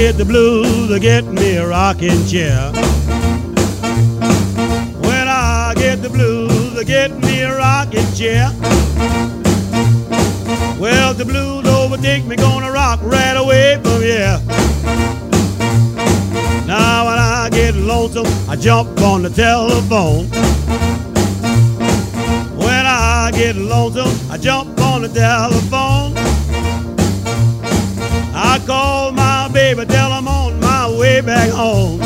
get the blues, I get me a rocking chair. When I get the blues, I get me a rocking chair. Well, the blues overtake me, gonna rock right away from here. Now when I get lonesome, I jump on the telephone. When I get lonesome, I jump on the telephone. I call my baby, tell I'm on my way back home.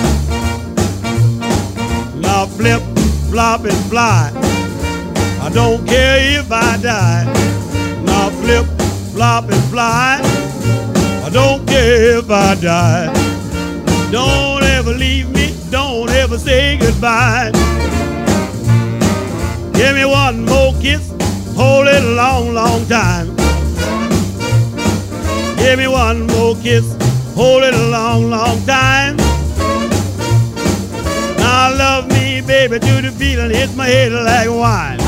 Now flip, flop, and fly, I don't care if I die. Now flip, flop, and fly, I don't care if I die. Don't ever leave me, don't ever say goodbye. Give me one more kiss, hold it a long, long time. Give me one more kiss, hold it a long, long time. Now love me, baby, to the feeling hits my head like wine.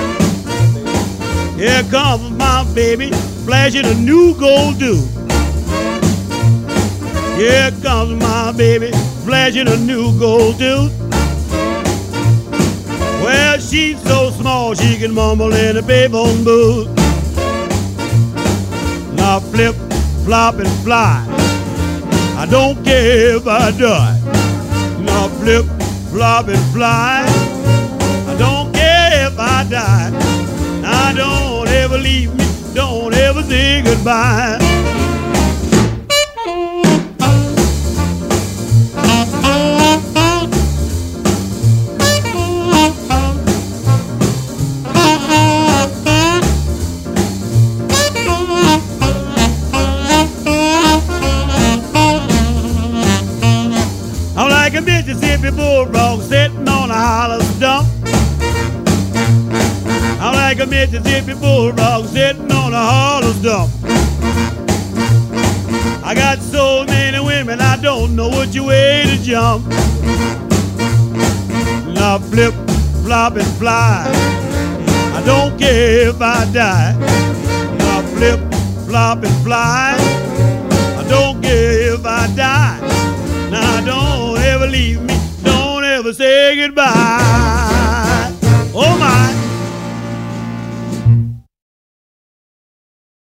Here comes my baby, flashing a new gold tooth. Here comes my baby, flashing a new gold tooth. Well, she's so small she can mumble in a payphone booth. Now flip, flop, and fly, I don't care if I die. Now flip, flop, and fly, I don't care if I die. Now don't ever leave me, don't ever say goodbye. I'm like a Mississippi bulldog sitting on a hollow stump. I'm like a Mississippi bulldog sitting on a hollow stump. I got so many women, I don't know which way to jump. Now flip, flop, and fly, I don't care if I die. Now flip, flop, and fly, I don't care if I die. Now don't ever leave me,